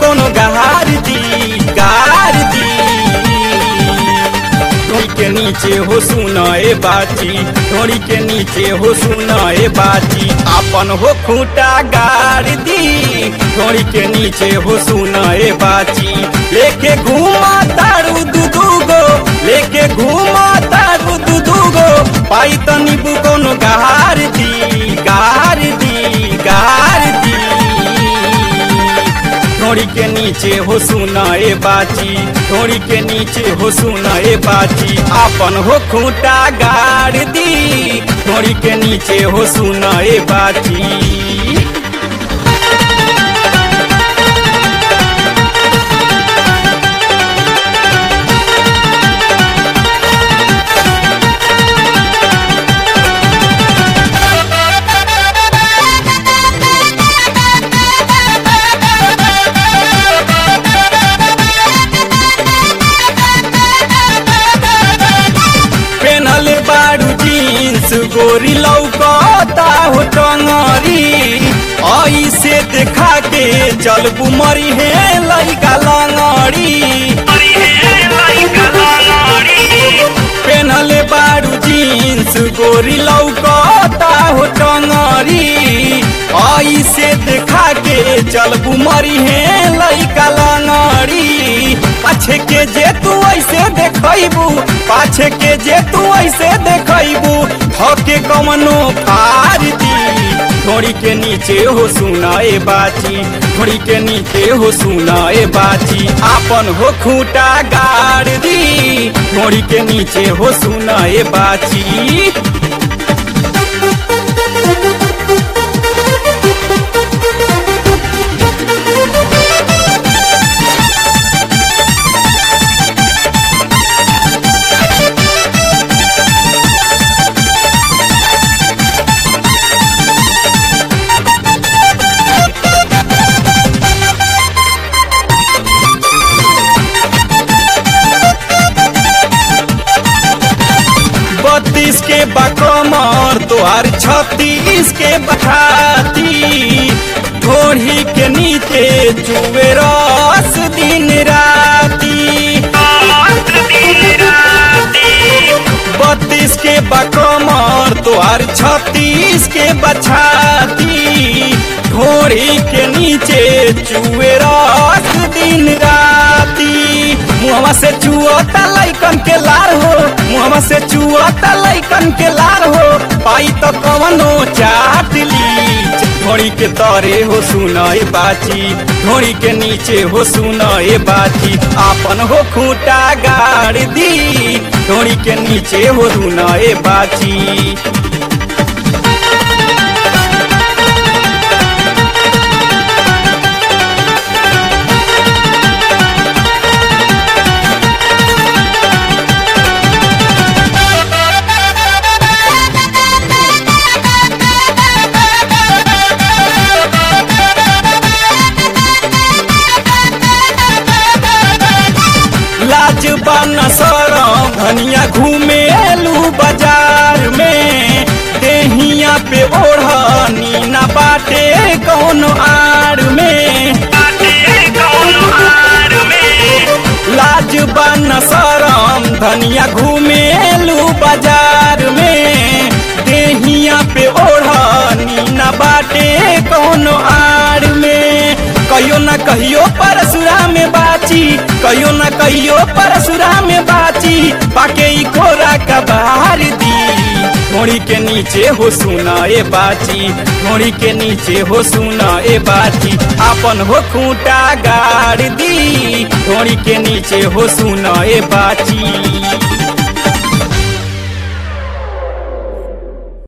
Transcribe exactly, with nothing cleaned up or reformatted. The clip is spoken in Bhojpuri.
कोनो गार दी गार दी ढोड़ी के नीचे हो सुना ए बाची ढोड़ी के नीचे हो सुना ए बाची अपन हो खूंटा गाड़ दी ढोड़ी के नीचे हो सुना ए बाची लेके घूमा तारू दूधू गो लेके घूमा तारू दूधू गो पाई तो नींबू कोनो गार दी गार दी गार दी ढोड़ी के नीचे हो सुना ए बाची ढोड़ी के नीचे हो सुना ए बाची अपन हो खूंटा गाड़ दी ढोड़ी के नीचे हो सुना ए बाची बारू जींस गोरी लौकता हो टंगरी ऐसे देखा के चल बुमरी है लइका लंगड़ी पेनले बारू जींस गोरी लौकता हो टंगरी ऐसे देखा के चल बुमरी है लइका लंगड़ी पाछे के जे तू ऐसे देखबू पाछे के जे तू ऐसे देखबू थके कमनो फार दी ढोड़ी के नीचे हो सुना ए बाची ढोड़ी के नीचे हो सुना ए बाची आपन हो खूंटा गाड़ दी ढोड़ी के नीचे हो सुना ए बाची बत्तीस के बकमर तोहार छत्तीस के बखाती ढोड़ी के नीचे चुए रस दिन राती बत्तीस के बकमर तोहार छत्तीस के बछाती ढोड़ी के नीचे चुए रस दिन राती मुहवा से चुअता लइकन के लार हो मुहवा से चुअता लइकन के लार हो पाई तो कवनो चाट ली ढोड़ी के तरे हो सुना ए बाची ढोड़ी के नीचे हो सुना ए बाची आपन हो खूंटा गाड़ दी ढोड़ी के नीचे हो सुना ए बाची लाज बाना सरम धनिया घूमेलू बाजार में देहिया पे ओढ़नी ना बाटे कौनो आड़ में लाज बाना सरम धनिया घूमेलू बाजार में देहिया पे ओढ़नी ना बाटे कौनो आड़ में कहियो ना कहियो परसुरा में बाची कहियो ना कहियो परसुरा में बाची पाके ई खोरा का बाहर दी ढोड़ी के नीचे हो सुना ए बाची ढोड़ी के नीचे हो सुना ए बाची आपन हो खूंटा गाड़ दी ढोड़ी के नीचे हो सुना ए बाची